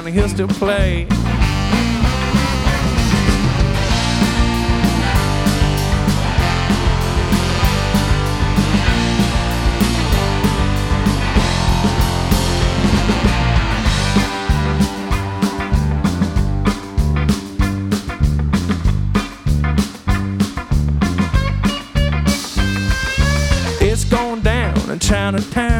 down and he'll still play. It's going down in Chinatown.